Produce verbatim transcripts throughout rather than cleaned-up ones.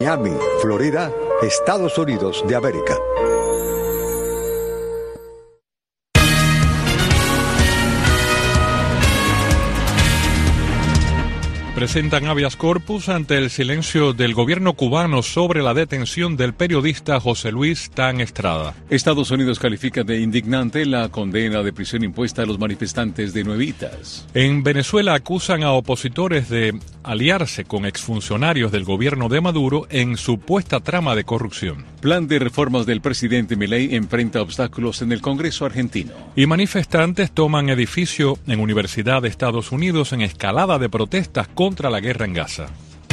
Miami, Florida, Estados Unidos de América. Presentan habeas corpus ante el silencio del gobierno cubano sobre la detención del periodista José Luis Tan Estrada. Estados Unidos califica de indignante la condena de prisión impuesta a los manifestantes de Nuevitas. En Venezuela acusan a opositores de aliarse con exfuncionarios del gobierno de Maduro en supuesta trama de corrupción. Plan de reformas del presidente Milei enfrenta obstáculos en el Congreso argentino. Y manifestantes toman edificio en Universidad de Estados Unidos en escalada de protestas contra la guerra en Gaza.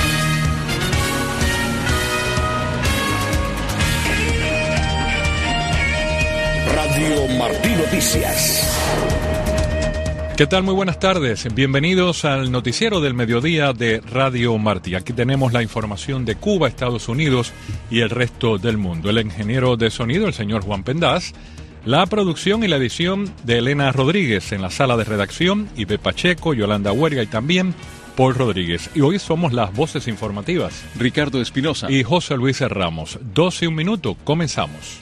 Radio Martí Noticias. ¿Qué tal? Muy buenas tardes. Bienvenidos al noticiero del mediodía de Radio Martí. Aquí tenemos la información de Cuba, Estados Unidos y el resto del mundo. El ingeniero de sonido, el señor Juan Pendaz. La producción y la edición de Elena Rodríguez en la sala de redacción, Ibe Pacheco, Yolanda Huerga y también Paul Rodríguez. Y hoy somos las voces informativas. Ricardo Espinosa y José Luis Ramos. doce y un minuto, comenzamos.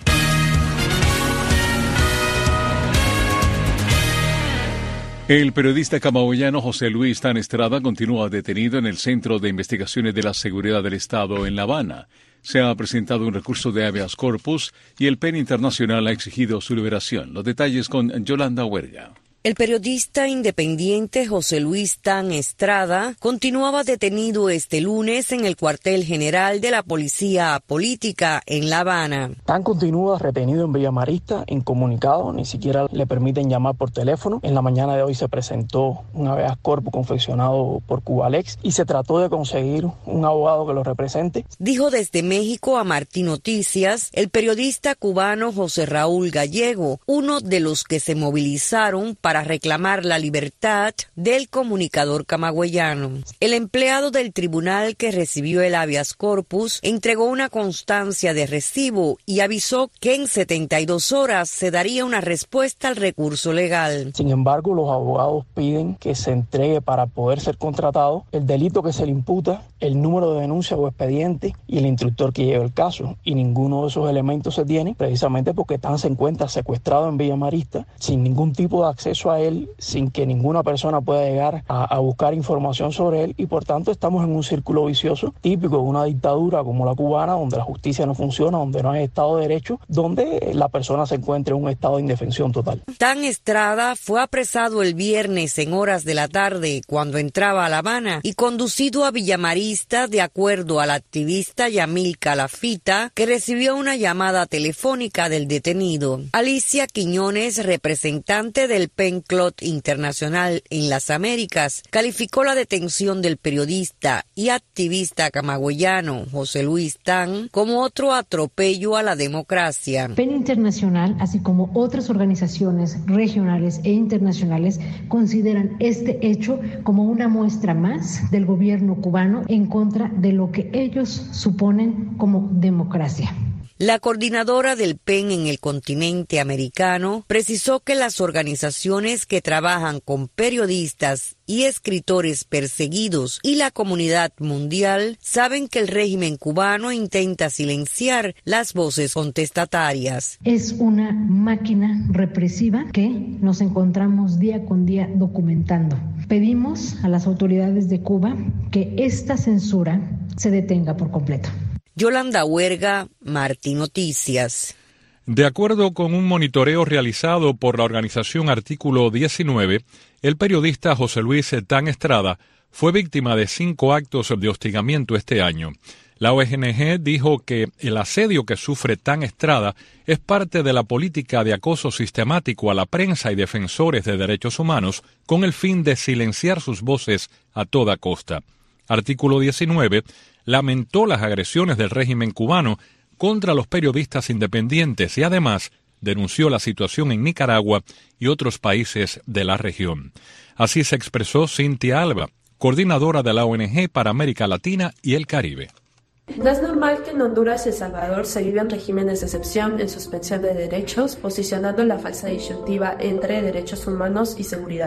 El periodista camagüeyano José Luis Tan Estrada continúa detenido en el Centro de Investigaciones de la Seguridad del Estado en La Habana. Se ha presentado un recurso de habeas corpus y el P E N Internacional ha exigido su liberación. Los detalles con Yolanda Huerga. El periodista independiente José Luis Tan Estrada continuaba detenido este lunes en el cuartel general de la Policía Política en La Habana. Tan continúa retenido en Villa Marista, incomunicado, ni siquiera le permiten llamar por teléfono. En la mañana de hoy se presentó un habeas corpus confeccionado por Cubalex y se trató de conseguir un abogado que lo represente. Dijo desde México a Martí Noticias el periodista cubano José Raúl Gallego, uno de los que se movilizaron para para reclamar la libertad del comunicador camagüeyano. El empleado del tribunal que recibió el habeas corpus entregó una constancia de recibo y avisó que en setenta y dos horas se daría una respuesta al recurso legal. Sin embargo, los abogados piden que se entregue para poder ser contratado el delito que se le imputa, el número de denuncia o expediente y el instructor que lleva el caso. Y ninguno de esos elementos se tiene, precisamente porque Tan se encuentra secuestrado en Villa Marista, sin ningún tipo de acceso a él, sin que ninguna persona pueda llegar a, a buscar información sobre él, y por tanto estamos en un círculo vicioso típico de una dictadura como la cubana, donde la justicia no funciona, donde no hay Estado de Derecho, donde la persona se encuentra en un estado de indefensión total. Tan Estrada fue apresado el viernes en horas de la tarde cuando entraba a La Habana y conducido a Villamarista de acuerdo al activista Yamil Calafita, que recibió una llamada telefónica del detenido. Alicia Quiñones, representante del P E N Clot Internacional en las Américas, calificó la detención del periodista y activista camagüeyano José Luis Tan como otro atropello a la democracia. P E N Internacional, así como otras organizaciones regionales e internacionales, consideran este hecho como una muestra más del gobierno cubano en contra de lo que ellos suponen como democracia. La coordinadora del P E N en el continente americano precisó que las organizaciones que trabajan con periodistas y escritores perseguidos y la comunidad mundial saben que el régimen cubano intenta silenciar las voces contestatarias. Es una máquina represiva que nos encontramos día con día documentando. Pedimos a las autoridades de Cuba que esta censura se detenga por completo. Yolanda Huerga, Martí Noticias. De acuerdo con un monitoreo realizado por la organización Artículo diecinueve, el periodista José Luis Tan Estrada fue víctima de cinco actos de hostigamiento este año. La O N G dijo que el asedio que sufre Tan Estrada es parte de la política de acoso sistemático a la prensa y defensores de derechos humanos con el fin de silenciar sus voces a toda costa. Artículo diecinueve lamentó las agresiones del régimen cubano contra los periodistas independientes y además denunció la situación en Nicaragua y otros países de la región. Así se expresó Cintia Alba, coordinadora de la O N G para América Latina y el Caribe. No es normal que en Honduras y El Salvador se vivan regímenes de excepción en suspensión de derechos, posicionando la falsa disyuntiva entre derechos humanos y seguridad.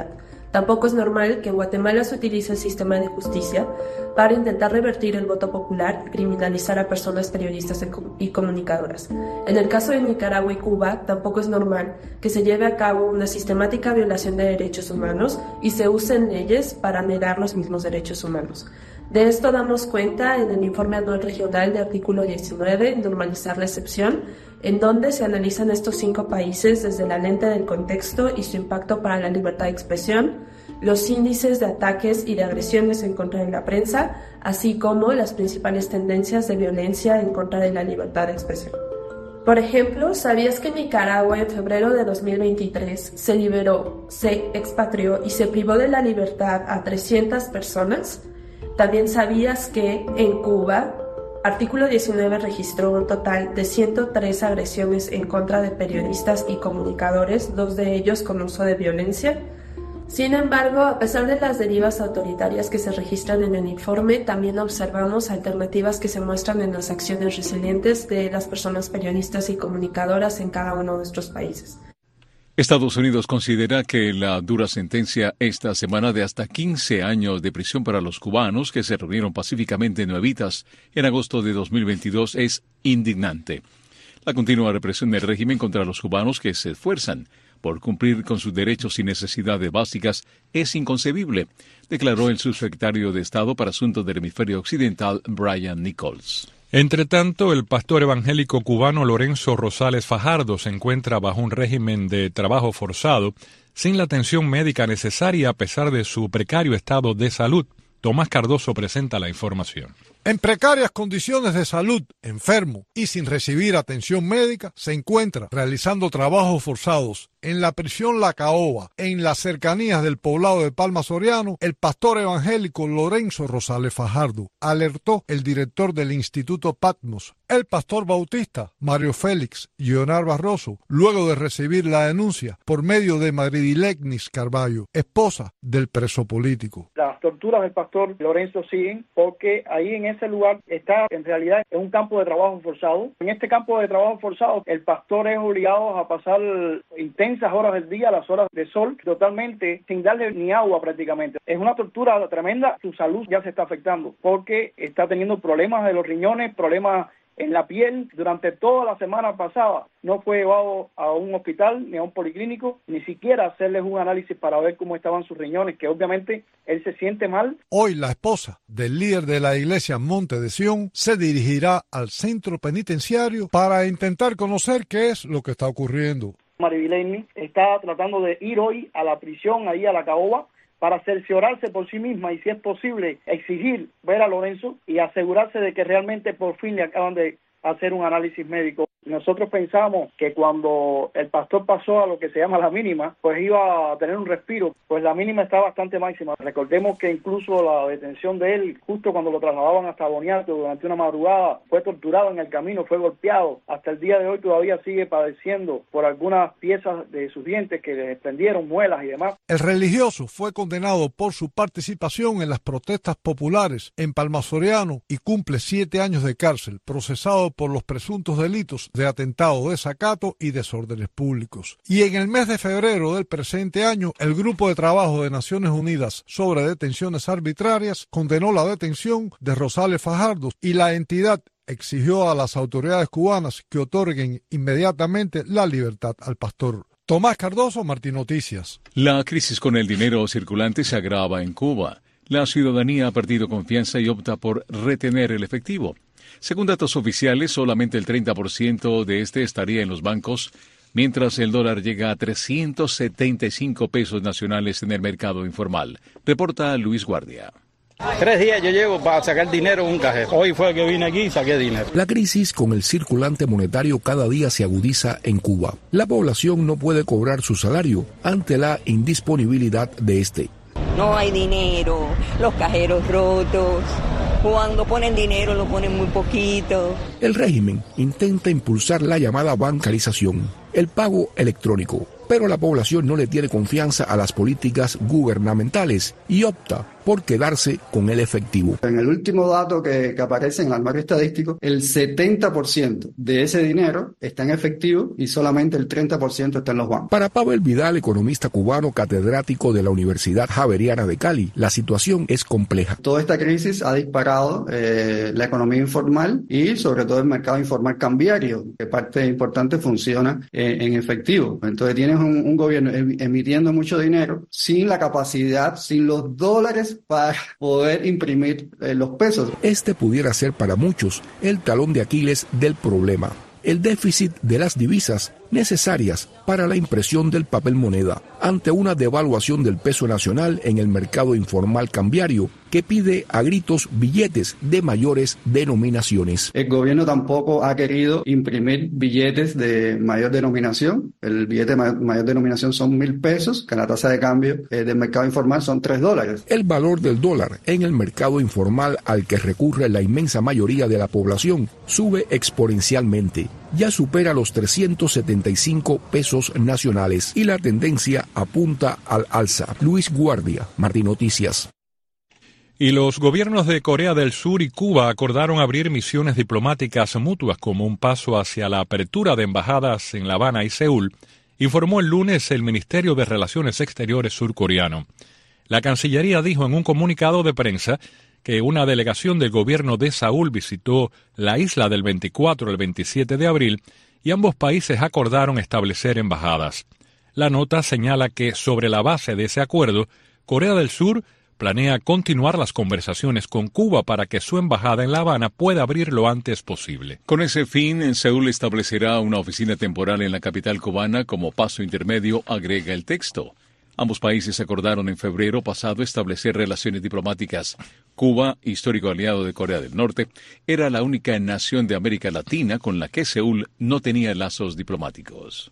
Tampoco es normal que en Guatemala se utilice el sistema de justicia para intentar revertir el voto popular y criminalizar a personas periodistas y comunicadoras. En el caso de Nicaragua y Cuba, tampoco es normal que se lleve a cabo una sistemática violación de derechos humanos y se usen leyes para negar los mismos derechos humanos. De esto damos cuenta en el informe anual regional de artículo diecinueve, Normalizar la excepción, en donde se analizan estos cinco países desde la lente del contexto y su impacto para la libertad de expresión, los índices de ataques y de agresiones en contra de la prensa, así como las principales tendencias de violencia en contra de la libertad de expresión. Por ejemplo, ¿sabías que en Nicaragua en febrero de dos mil veintitrés se liberó, se expatrió y se privó de la libertad a trescientas personas? ¿También sabías que en Cuba, artículo diecinueve registró un total de ciento tres agresiones en contra de periodistas y comunicadores, dos de ellos con uso de violencia? Sin embargo, a pesar de las derivas autoritarias que se registran en el informe, también observamos alternativas que se muestran en las acciones resilientes de las personas periodistas y comunicadoras en cada uno de nuestros países. Estados Unidos considera que la dura sentencia esta semana de hasta quince años de prisión para los cubanos que se reunieron pacíficamente en Nuevitas en agosto de dos mil veintidós es indignante. La continua represión del régimen contra los cubanos que se esfuerzan por cumplir con sus derechos y necesidades básicas es inconcebible, declaró el subsecretario de Estado para Asuntos del Hemisferio Occidental, Brian Nichols. Entre tanto, el pastor evangélico cubano Lorenzo Rosales Fajardo se encuentra bajo un régimen de trabajo forzado, sin la atención médica necesaria a pesar de su precario estado de salud. Tomás Cardoso presenta la información. En precarias condiciones de salud, enfermo y sin recibir atención médica, se encuentra realizando trabajos forzados en la prisión La Caoba, en las cercanías del poblado de Palma Soriano. El pastor evangélico Lorenzo Rosales Fajardo, alertó el director del Instituto Patmos, el pastor bautista Mario Félix Leonard Barroso, luego de recibir la denuncia por medio de Maridilegnis Carballo, esposa del preso político. Las torturas del pastor Lorenzo siguen porque ahí en ese lugar está en realidad en un campo de trabajo forzado. En este campo de trabajo forzado el pastor es obligado a pasar intensas horas del día, las horas de sol, totalmente sin darle ni agua prácticamente. Es una tortura tremenda, su salud ya se está afectando porque está teniendo problemas de los riñones, problemas en la piel. Durante toda la semana pasada no fue llevado a un hospital ni a un policlínico, ni siquiera hacerles un análisis para ver cómo estaban sus riñones, que obviamente él se siente mal. Hoy la esposa del líder de la iglesia Monte de Sion se dirigirá al centro penitenciario para intentar conocer qué es lo que está ocurriendo. Maridilegnis está tratando de ir hoy a la prisión, ahí a La Caoba, para cerciorarse por sí misma y, si es posible, exigir ver a Lorenzo y asegurarse de que realmente por fin le acaban de hacer un análisis médico. Nosotros pensamos que cuando el pastor pasó a lo que se llama la mínima, pues iba a tener un respiro, pues la mínima está bastante máxima. Recordemos que incluso la detención de él, justo cuando lo trasladaban hasta Boniato durante una madrugada, fue torturado en el camino, fue golpeado. Hasta el día de hoy todavía sigue padeciendo por algunas piezas de sus dientes que le desprendieron, muelas y demás. El religioso fue condenado por su participación en las protestas populares en Palma Soriano y cumple siete años de cárcel, procesado por los presuntos delitos de atentado, desacato y desórdenes públicos. Y en el mes de febrero del presente año, el Grupo de Trabajo de Naciones Unidas sobre Detenciones Arbitrarias condenó la detención de Rosales Fajardo y la entidad exigió a las autoridades cubanas que otorguen inmediatamente la libertad al pastor. Tomás Cardoso, Martín Noticias. La crisis con el dinero circulante se agrava en Cuba. La ciudadanía ha perdido confianza y opta por retener el efectivo. Según datos oficiales, solamente el treinta por ciento de este estaría en los bancos, mientras el dólar llega a trescientos setenta y cinco pesos nacionales en el mercado informal. Reporta Luis Guardia. Tres días yo llevo para sacar dinero en un cajero. Hoy fue que vine aquí y saqué dinero. La crisis con el circulante monetario cada día se agudiza en Cuba. La población no puede cobrar su salario ante la indisponibilidad de este. No hay dinero, los cajeros rotos. Cuando ponen dinero lo ponen muy poquito. El régimen intenta impulsar la llamada bancarización, el pago electrónico, pero la población no le tiene confianza a las políticas gubernamentales y opta por por quedarse con el efectivo. En el último dato que, que aparece en el armario estadístico, el setenta por ciento de ese dinero está en efectivo y solamente el treinta por ciento está en los bancos. Para Pavel Vidal, economista cubano catedrático de la Universidad Javeriana de Cali, la situación es compleja. Toda esta crisis ha disparado eh, la economía informal y sobre todo el mercado informal cambiario, que parte importante funciona eh, en efectivo. Entonces tienes un, un gobierno emitiendo mucho dinero sin la capacidad, sin los dólares para poder imprimir eh, los pesos. Este pudiera ser para muchos el talón de Aquiles del problema, el déficit de las divisas necesarias para la impresión del papel moneda, ante una devaluación del peso nacional en el mercado informal cambiario que pide a gritos billetes de mayores denominaciones. El gobierno tampoco ha querido imprimir billetes de mayor denominación. El billete de mayor denominación son mil pesos, que la tasa de cambio eh, del mercado informal son tres dólares. El valor del dólar en el mercado informal al que recurre la inmensa mayoría de la población sube exponencialmente. Ya supera los trescientos setenta y cinco pesos nacionales y la tendencia apunta al alza. Luis Guardia, Martín Noticias. Y los gobiernos de Corea del Sur y Cuba acordaron abrir misiones diplomáticas mutuas como un paso hacia la apertura de embajadas en La Habana y Seúl, informó el lunes el Ministerio de Relaciones Exteriores surcoreano. La Cancillería dijo en un comunicado de prensa que una delegación del gobierno de Seúl visitó la isla del veinticuatro al veintisiete de abril y ambos países acordaron establecer embajadas. La nota señala que sobre la base de ese acuerdo, Corea del Sur planea continuar las conversaciones con Cuba para que su embajada en La Habana pueda abrir lo antes posible. Con ese fin, Seúl establecerá una oficina temporal en la capital cubana como paso intermedio, agrega el texto. Ambos países acordaron en febrero pasado establecer relaciones diplomáticas. Cuba, histórico aliado de Corea del Norte, era la única nación de América Latina con la que Seúl no tenía lazos diplomáticos.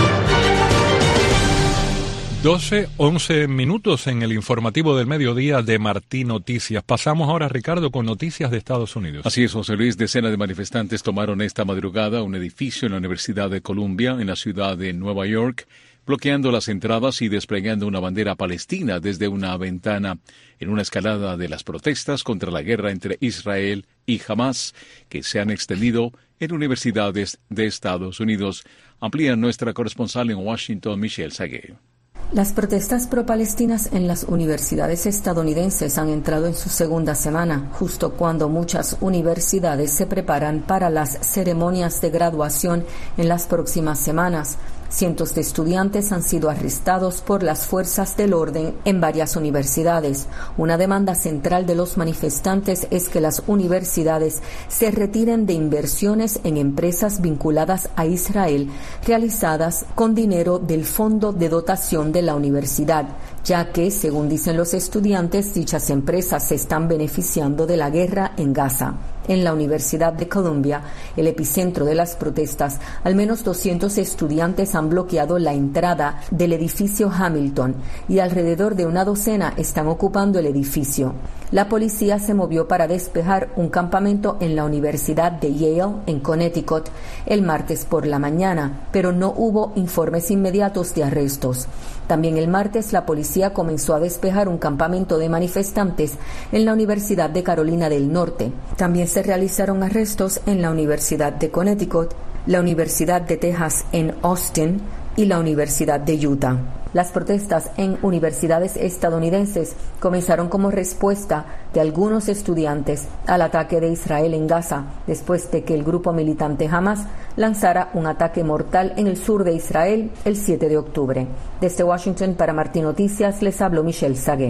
doce, once minutos en el informativo del mediodía de Martín Noticias. Pasamos ahora, Ricardo, con noticias de Estados Unidos. Así es, José Luis. Decenas de manifestantes tomaron esta madrugada un edificio en la Universidad de Columbia, en la ciudad de Nueva York, bloqueando las entradas y desplegando una bandera palestina desde una ventana en una escalada de las protestas contra la guerra entre Israel y Hamas, que se han extendido en universidades de Estados Unidos. Amplía nuestra corresponsal en Washington, Michelle Sagué. Las protestas pro-palestinas en las universidades estadounidenses han entrado en su segunda semana, justo cuando muchas universidades se preparan para las ceremonias de graduación en las próximas semanas. Cientos de estudiantes han sido arrestados por las fuerzas del orden en varias universidades. Una demanda central de los manifestantes es que las universidades se retiren de inversiones en empresas vinculadas a Israel realizadas con dinero del Fondo de Dotación de la universidad, ya que, según dicen los estudiantes, dichas empresas se están beneficiando de la guerra en Gaza. En la Universidad de Columbia, el epicentro de las protestas, al menos doscientos estudiantes han bloqueado la entrada del edificio Hamilton y alrededor de una docena están ocupando el edificio. La policía se movió para despejar un campamento en la Universidad de Yale, en Connecticut, el martes por la mañana, pero no hubo informes inmediatos de arrestos. También el martes la policía comenzó a despejar un campamento de manifestantes en la Universidad de Carolina del Norte. También se realizaron arrestos en la Universidad de Connecticut, la Universidad de Texas en Austin y la Universidad de Utah. Las protestas en universidades estadounidenses comenzaron como respuesta de algunos estudiantes al ataque de Israel en Gaza, después de que el grupo militante Hamas lanzara un ataque mortal en el sur de Israel el siete de octubre. Desde Washington para Martín Noticias les habló Michelle Sagué.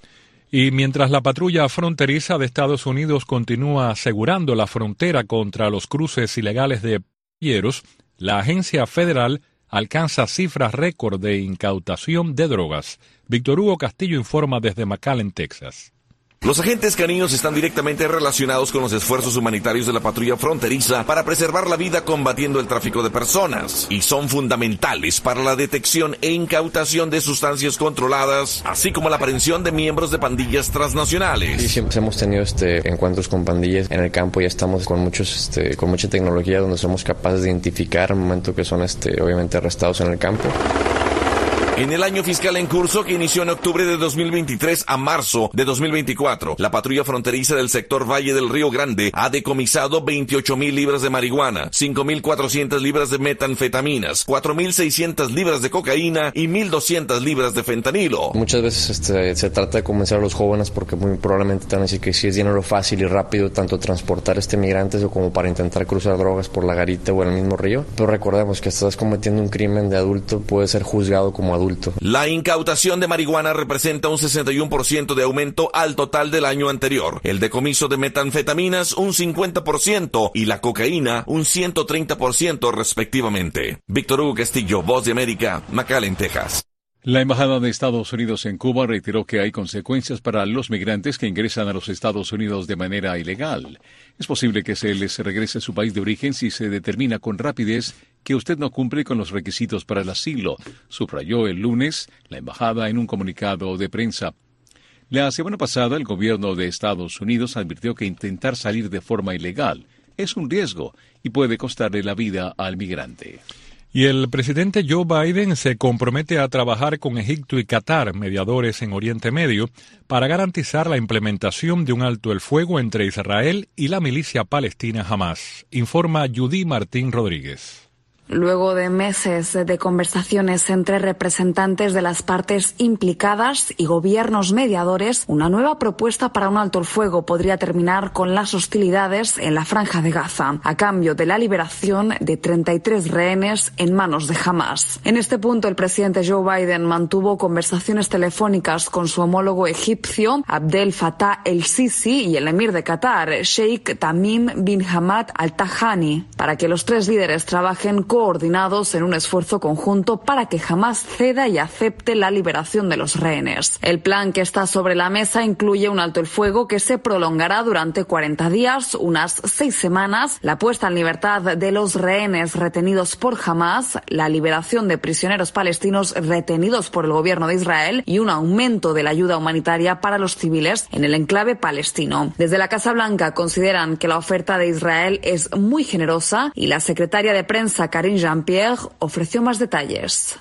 Y mientras la patrulla fronteriza de Estados Unidos continúa asegurando la frontera contra los cruces ilegales de pasajeros, la agencia federal alcanza cifras récord de incautación de drogas. Víctor Hugo Castillo informa desde McAllen, Texas. Los agentes caninos están directamente relacionados con los esfuerzos humanitarios de la patrulla fronteriza para preservar la vida combatiendo el tráfico de personas y son fundamentales para la detección e incautación de sustancias controladas, así como la aprehensión de miembros de pandillas transnacionales. Sí, siempre hemos tenido este, encuentros con pandillas en el campo y estamos con muchos, este, con mucha tecnología donde somos capaces de identificar al momento que son este, obviamente arrestados en el campo. En el año fiscal en curso, que inició en octubre de dos mil veintitrés a marzo de dos mil veinticuatro, la patrulla fronteriza del sector Valle del Río Grande ha decomisado veintiocho mil libras de marihuana, cinco mil cuatrocientas libras de metanfetaminas, cuatro mil seiscientas libras de cocaína y mil doscientas libras de fentanilo. Muchas veces este, se trata de convencer a los jóvenes porque muy probablemente te van a decir que sí es dinero fácil y rápido tanto transportar este migrantes o como para intentar cruzar drogas por la garita o en el mismo río. Pero recordemos que estás cometiendo un crimen de adulto, puede ser juzgado como adulto. La incautación de marihuana representa un sesenta y uno por ciento de aumento al total del año anterior, el decomiso de metanfetaminas un cincuenta por ciento y la cocaína un ciento treinta por ciento respectivamente. Víctor Hugo Castillo, Voz de América, McAllen, Texas. La Embajada de Estados Unidos en Cuba reiteró que hay consecuencias para los migrantes que ingresan a los Estados Unidos de manera ilegal. Es posible que se les regrese a su país de origen si se determina con rapidez que usted no cumple con los requisitos para el asilo, subrayó el lunes la embajada en un comunicado de prensa. La semana pasada, el gobierno de Estados Unidos advirtió que intentar salir de forma ilegal es un riesgo y puede costarle la vida al migrante. Y el presidente Joe Biden se compromete a trabajar con Egipto y Qatar, mediadores en Oriente Medio, para garantizar la implementación de un alto el fuego entre Israel y la milicia palestina Hamás, informa Judy Martín Rodríguez. Luego de meses de conversaciones entre representantes de las partes implicadas y gobiernos mediadores, una nueva propuesta para un alto el fuego podría terminar con las hostilidades en la Franja de Gaza, a cambio de la liberación de treinta y tres rehenes en manos de Hamás. En este punto, el presidente Joe Biden mantuvo conversaciones telefónicas con su homólogo egipcio, Abdel Fattah el-Sisi, y el emir de Qatar, Sheikh Tamim bin Hamad al-Thani, para que los tres líderes trabajen con coordinados en un esfuerzo conjunto para que Hamás ceda y acepte la liberación de los rehenes. El plan que está sobre la mesa incluye un alto el fuego que se prolongará durante cuarenta días, unas seis semanas, la puesta en libertad de los rehenes retenidos por Hamás, la liberación de prisioneros palestinos retenidos por el gobierno de Israel y un aumento de la ayuda humanitaria para los civiles en el enclave palestino. Desde la Casa Blanca consideran que la oferta de Israel es muy generosa y la secretaria de prensa Karine Jean-Pierre ofreció más detalles.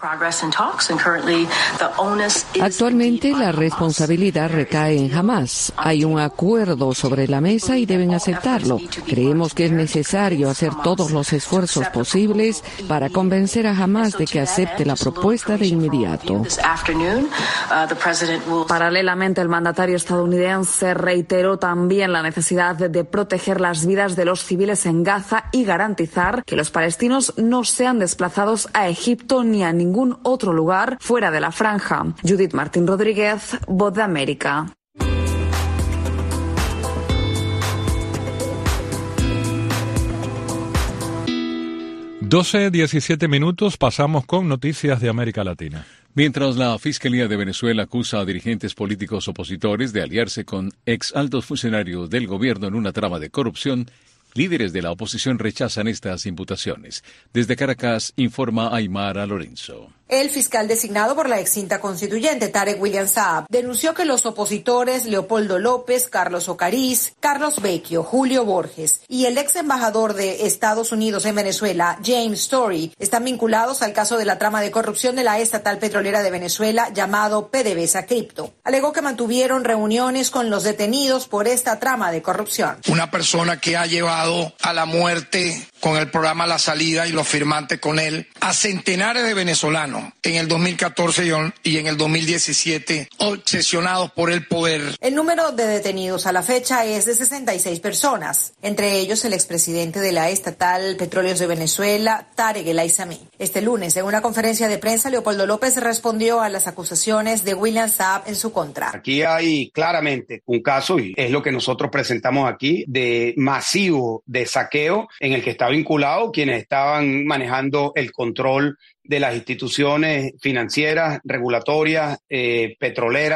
Actualmente la responsabilidad recae en Hamás. Hay un acuerdo sobre la mesa y deben aceptarlo. Creemos que es necesario hacer todos los esfuerzos posibles para convencer a Hamás de que acepte la propuesta de inmediato. Paralelamente, el mandatario estadounidense reiteró también la necesidad de proteger las vidas de los civiles en Gaza y garantizar que los palestinos no sean desplazados a Egipto ni a ningún otro lugar fuera de la franja. Judith Martín Rodríguez, Voz de América. doce diecisiete minutos, pasamos con noticias de América Latina. Mientras la Fiscalía de Venezuela acusa a dirigentes políticos opositores de aliarse con ex altos funcionarios del gobierno en una trama de corrupción, líderes de la oposición rechazan estas imputaciones. Desde Caracas, informa Aymara Lorenzo. El fiscal designado por la extinta constituyente, Tarek William Saab, denunció que los opositores Leopoldo López, Carlos Ocariz, Carlos Vecchio, Julio Borges y el ex embajador de Estados Unidos en Venezuela, James Story, están vinculados al caso de la trama de corrupción de la estatal petrolera de Venezuela llamado PDVSA Cripto. Alegó que mantuvieron reuniones con los detenidos por esta trama de corrupción. Una persona que ha llevado a la muerte con el programa La Salida y los firmantes con él a centenares de venezolanos en el dos mil catorce y en el dos mil diecisiete, obsesionados por el poder. El número de detenidos a la fecha es de sesenta y seis personas, entre ellos el expresidente de la estatal Petróleos de Venezuela, Tarek El Aissami. Este lunes, en una conferencia de prensa, Leopoldo López respondió a las acusaciones de William Saab en su contra. Aquí hay claramente un caso, y es lo que nosotros presentamos aquí, de masivo de saqueo en el que está vinculado quienes estaban manejando el control de las instituciones financieras, regulatorias, eh, petroleras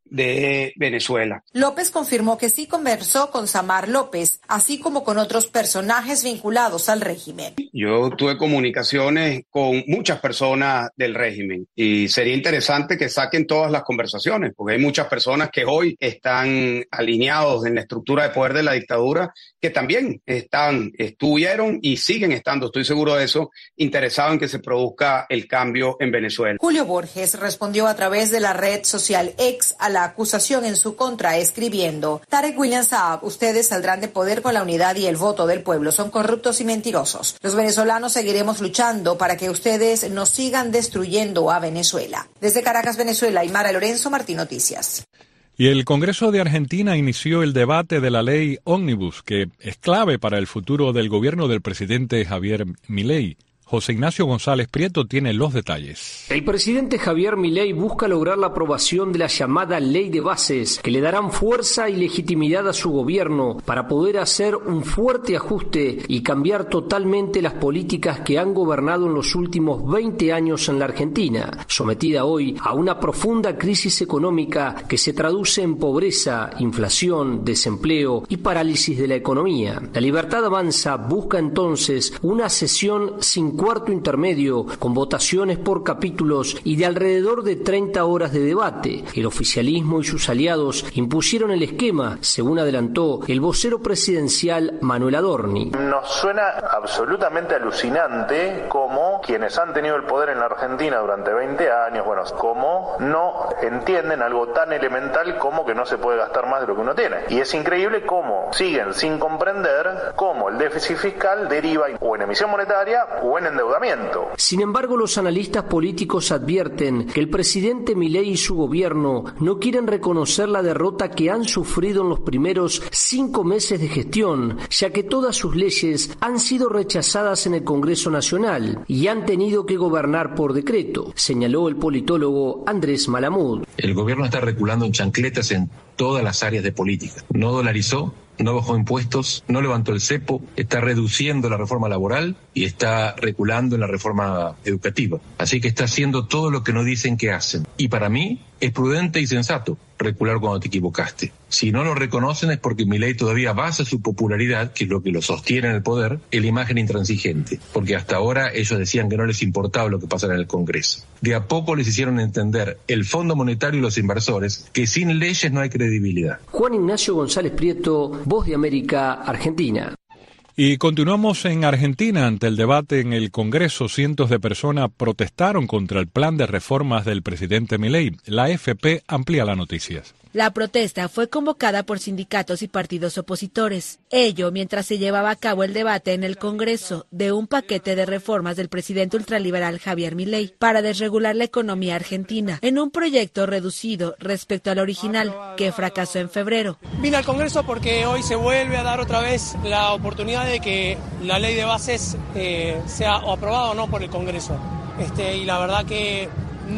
de Venezuela. López confirmó que sí conversó con Samar López, así como con otros personajes vinculados al régimen. Yo tuve comunicaciones con muchas personas del régimen y sería interesante que saquen todas las conversaciones, porque hay muchas personas que hoy están alineados en la estructura de poder de la dictadura que también están, estuvieron y siguen estando, estoy seguro de eso, interesados en que se produzca el cambio en Venezuela. Julio Borges respondió a través de la red social X a la acusación en su contra, escribiendo: Tarek William Saab, ustedes saldrán de poder con la unidad y el voto del pueblo. Son corruptos y mentirosos. Los venezolanos seguiremos luchando para que ustedes no sigan destruyendo a Venezuela. Desde Caracas, Venezuela, Aymara Lorenzo, Martín Noticias. Y el Congreso de Argentina inició el debate de la ley Ómnibus, que es clave para el futuro del gobierno del presidente Javier Milei. José Ignacio González Prieto tiene los detalles. El presidente Javier Milei busca lograr la aprobación de la llamada Ley de Bases, que le darán fuerza y legitimidad a su gobierno para poder hacer un fuerte ajuste y cambiar totalmente las políticas que han gobernado en los últimos veinte años en la Argentina, sometida hoy a una profunda crisis económica que se traduce en pobreza, inflación, desempleo y parálisis de la economía. La Libertad Avanza busca entonces una sesión sin cuarto intermedio, con votaciones por capítulos y de alrededor de treinta horas de debate. El oficialismo y sus aliados impusieron el esquema, según adelantó el vocero presidencial Manuel Adorni. Nos suena absolutamente alucinante cómo quienes han tenido el poder en la Argentina durante veinte años, bueno, cómo no entienden algo tan elemental como que no se puede gastar más de lo que uno tiene. Y es increíble cómo siguen sin comprender cómo el déficit fiscal deriva o en emisión monetaria o en endeudamiento. Sin embargo, los analistas políticos advierten que el presidente Milei y su gobierno no quieren reconocer la derrota que han sufrido en los primeros cinco meses de gestión, ya que todas sus leyes han sido rechazadas en el Congreso Nacional y han tenido que gobernar por decreto, señaló el politólogo Andrés Malamud. El gobierno está reculando en chancletas en todas las áreas de política. No dolarizó, no bajó impuestos, no levantó el cepo, está reduciendo la reforma laboral y está reculando en la reforma educativa. Así que está haciendo todo lo que no dicen que hacen. Y para mí es prudente y sensato recular cuando te equivocaste. Si no lo reconocen es porque Milei todavía basa su popularidad, que es lo que lo sostiene en el poder, en la imagen intransigente. Porque hasta ahora ellos decían que no les importaba lo que pasara en el Congreso. De a poco les hicieron entender el Fondo Monetario y los inversores que sin leyes no hay credibilidad. Juan Ignacio González Prieto, Voz de América, Argentina. Y continuamos en Argentina. Ante el debate en el Congreso, cientos de personas protestaron contra el plan de reformas del presidente Milei. La A F P amplía las noticias. La protesta fue convocada por sindicatos y partidos opositores. Ello mientras se llevaba a cabo el debate en el Congreso de un paquete de reformas del presidente ultraliberal Javier Milei para desregular la economía argentina, en un proyecto reducido respecto al original, que fracasó en febrero. Vine al Congreso porque hoy se vuelve a dar otra vez la oportunidad de que la ley de bases eh, sea o aprobada o no por el Congreso. Este, y la verdad que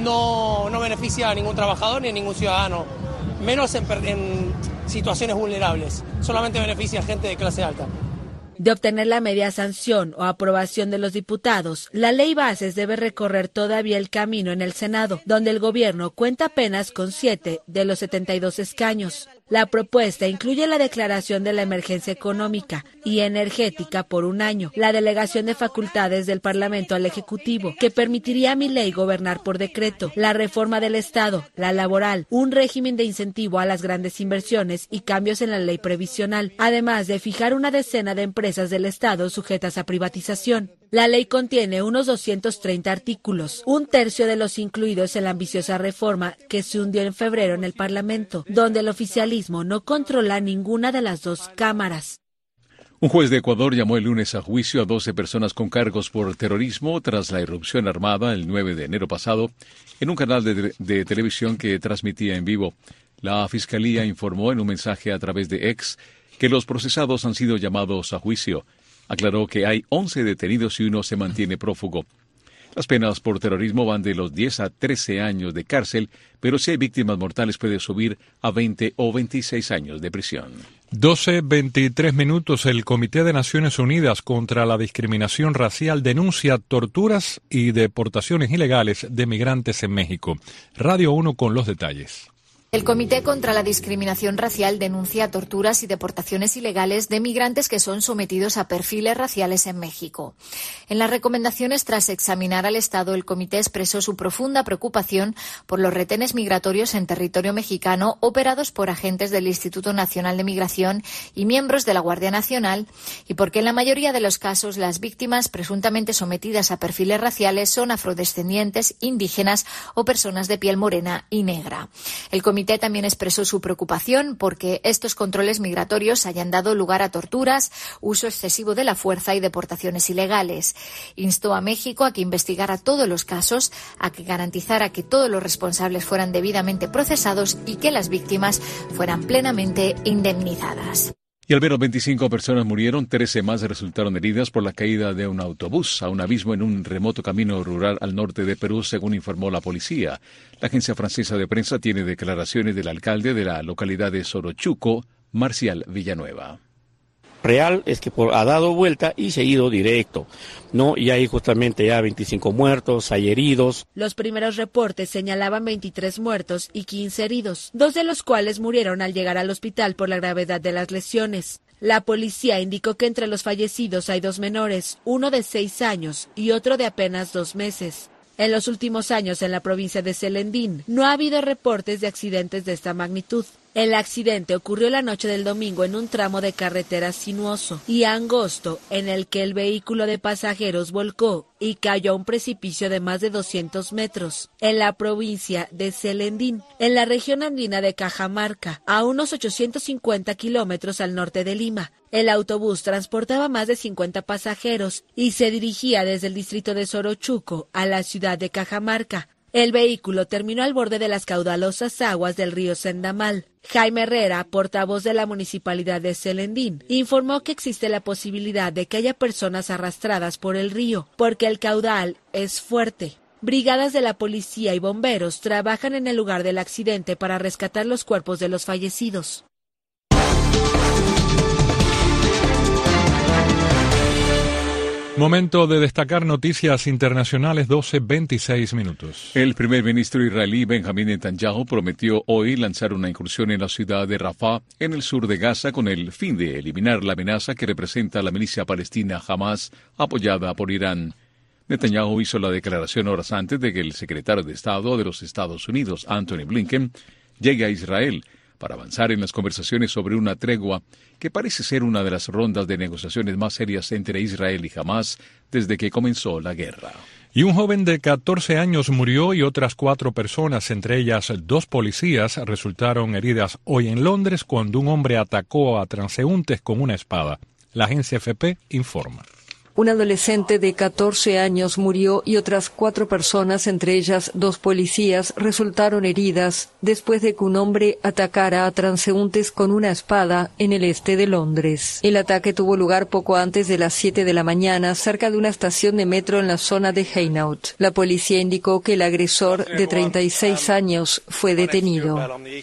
no, no beneficia a ningún trabajador ni a ningún ciudadano, menos en, en situaciones vulnerables, solamente beneficia a gente de clase alta. De obtener la media sanción o aprobación de los diputados, la ley bases debe recorrer todavía el camino en el Senado, donde el gobierno cuenta apenas con siete de los setenta y dos escaños. La propuesta incluye la declaración de la emergencia económica y energética por un año, la delegación de facultades del Parlamento al Ejecutivo, que permitiría a Milei gobernar por decreto, la reforma del Estado, la laboral, un régimen de incentivo a las grandes inversiones y cambios en la ley previsional, además de fijar una decena de empresas del Estado sujetas a privatización. La ley contiene unos doscientos treinta artículos, un tercio de los incluidos en la ambiciosa reforma que se hundió en febrero en el Parlamento, donde el oficialismo no controla ninguna de las dos cámaras. Un juez de Ecuador llamó el lunes a juicio a doce personas con cargos por terrorismo tras la irrupción armada el nueve de enero pasado en un canal de, de televisión que transmitía en vivo. La Fiscalía informó en un mensaje a través de X que los procesados han sido llamados a juicio. Aclaró que hay once detenidos y uno se mantiene prófugo. Las penas por terrorismo van de los diez a trece años de cárcel, pero si hay víctimas mortales puede subir a veinte o veintiséis años de prisión. doce veintitrés minutos. El Comité de Naciones Unidas contra la Discriminación Racial denuncia torturas y deportaciones ilegales de migrantes en México. Radio uno con los detalles. El Comité contra la Discriminación Racial denuncia torturas y deportaciones ilegales de migrantes que son sometidos a perfiles raciales en México. En las recomendaciones, tras examinar al Estado, el Comité expresó su profunda preocupación por los retenes migratorios en territorio mexicano operados por agentes del Instituto Nacional de Migración y miembros de la Guardia Nacional, y porque en la mayoría de los casos las víctimas presuntamente sometidas a perfiles raciales son afrodescendientes, indígenas o personas de piel morena y negra. El Comité El comité también expresó su preocupación porque estos controles migratorios hayan dado lugar a torturas, uso excesivo de la fuerza y deportaciones ilegales. Instó a México a que investigara todos los casos, a que garantizara que todos los responsables fueran debidamente procesados y que las víctimas fueran plenamente indemnizadas. Y al menos veinticinco personas murieron, trece más resultaron heridas por la caída de un autobús a un abismo en un remoto camino rural al norte de Perú, según informó la policía. La agencia francesa de prensa tiene declaraciones del alcalde de la localidad de Sorochuco, Marcial Villanueva. Real es que por, ha dado vuelta y se ha ido directo, ¿no? Y hay justamente ya veinticinco muertos, hay heridos. Los primeros reportes señalaban veintitrés muertos y quince heridos, dos de los cuales murieron al llegar al hospital por la gravedad de las lesiones. La policía indicó que entre los fallecidos hay dos menores, uno de seis años y otro de apenas dos meses. En los últimos años en la provincia de Celendín no ha habido reportes de accidentes de esta magnitud. El accidente ocurrió la noche del domingo en un tramo de carretera sinuoso y angosto en el que el vehículo de pasajeros volcó y cayó a un precipicio de más de doscientos metros en la provincia de Celendín, en la región andina de Cajamarca, a unos ochocientos cincuenta kilómetros al norte de Lima. El autobús transportaba más de cincuenta pasajeros y se dirigía desde el distrito de Sorochuco a la ciudad de Cajamarca. El vehículo terminó al borde de las caudalosas aguas del río Sendamal. Jaime Herrera, portavoz de la Municipalidad de Celendín, informó que existe la posibilidad de que haya personas arrastradas por el río, porque el caudal es fuerte. Brigadas de la policía y bomberos trabajan en el lugar del accidente para rescatar los cuerpos de los fallecidos. Momento de destacar noticias internacionales, doce veintiséis minutos. El primer ministro israelí Benjamín Netanyahu prometió hoy lanzar una incursión en la ciudad de Rafah, en el sur de Gaza, con el fin de eliminar la amenaza que representa la milicia palestina Hamas, apoyada por Irán. Netanyahu hizo la declaración horas antes de que el secretario de Estado de los Estados Unidos, Anthony Blinken, llegue a Israel para avanzar en las conversaciones sobre una tregua que parece ser una de las rondas de negociaciones más serias entre Israel y Hamas desde que comenzó la guerra. Y un joven de catorce años murió y otras cuatro personas, entre ellas dos policías, resultaron heridas hoy en Londres cuando un hombre atacó a transeúntes con una espada. La agencia F P informa. Un adolescente de catorce años murió y otras cuatro personas, entre ellas dos policías, resultaron heridas después de que un hombre atacara a transeúntes con una espada en el este de Londres. El ataque tuvo lugar poco antes de las siete de la mañana, cerca de una estación de metro en la zona de Hainaut. La policía indicó que el agresor, de treinta y seis años, fue detenido.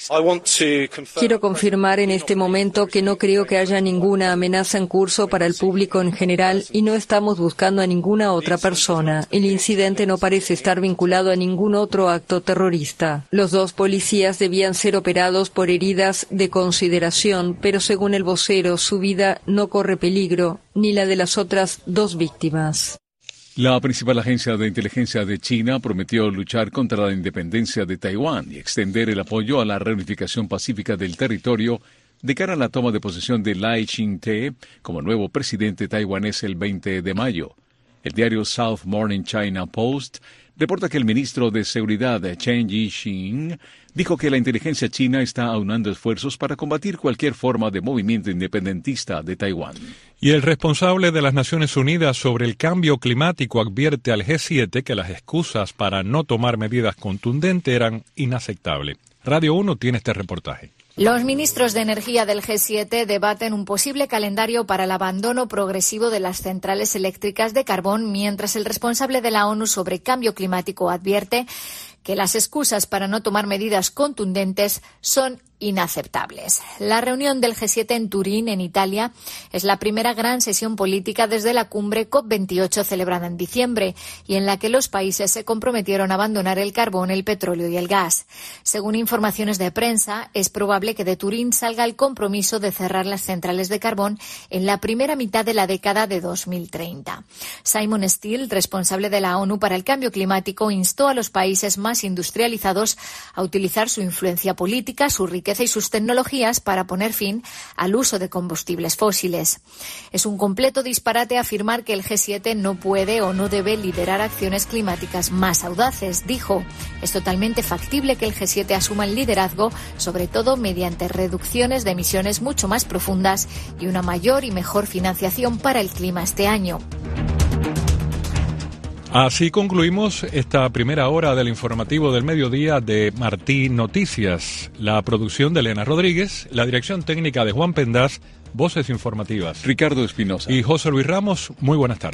Quiero confirmar en este momento que no creo que haya ninguna amenaza en curso para el público en general y no estamos buscando a ninguna otra persona. El incidente no parece estar vinculado a ningún otro acto terrorista. Los dos policías debían ser operados por heridas de consideración, pero según el vocero, su vida no corre peligro, ni la de las otras dos víctimas. La principal agencia de inteligencia de China prometió luchar contra la independencia de Taiwán y extender el apoyo a la reunificación pacífica del territorio de cara a la toma de posesión de Lai Ching-te como nuevo presidente taiwanés el veinte de mayo. El diario South Morning China Post reporta que el ministro de Seguridad, Chen Yixing, dijo que la inteligencia china está aunando esfuerzos para combatir cualquier forma de movimiento independentista de Taiwán. Y el responsable de las Naciones Unidas sobre el cambio climático advierte al G siete que las excusas para no tomar medidas contundentes eran inaceptables. Radio uno tiene este reportaje. Los ministros de energía del G siete debaten un posible calendario para el abandono progresivo de las centrales eléctricas de carbón, mientras el responsable de la ONU sobre cambio climático advierte que las excusas para no tomar medidas contundentes son inaceptables. La reunión del G siete en Turín, en Italia, es la primera gran sesión política desde la cumbre COP veintiocho celebrada en diciembre y en la que los países se comprometieron a abandonar el carbón, el petróleo y el gas. Según informaciones de prensa, es probable que de Turín salga el compromiso de cerrar las centrales de carbón en la primera mitad de la década de dos mil treinta. Simon Steele, responsable de la ONU para el cambio climático, instó a los países más industrializados a utilizar su influencia política, su riqueza y sus tecnologías para poner fin al uso de combustibles fósiles. Es un completo disparate afirmar que el G siete no puede o no debe liderar acciones climáticas más audaces, dijo. Es totalmente factible que el G siete asuma el liderazgo, sobre todo mediante reducciones de emisiones mucho más profundas y una mayor y mejor financiación para el clima este año. Así concluimos esta primera hora del informativo del mediodía de Martí Noticias. La producción de Elena Rodríguez, la dirección técnica de Juan Pendaz, voces informativas Ricardo Espinosa y José Luis Ramos. Muy buenas tardes.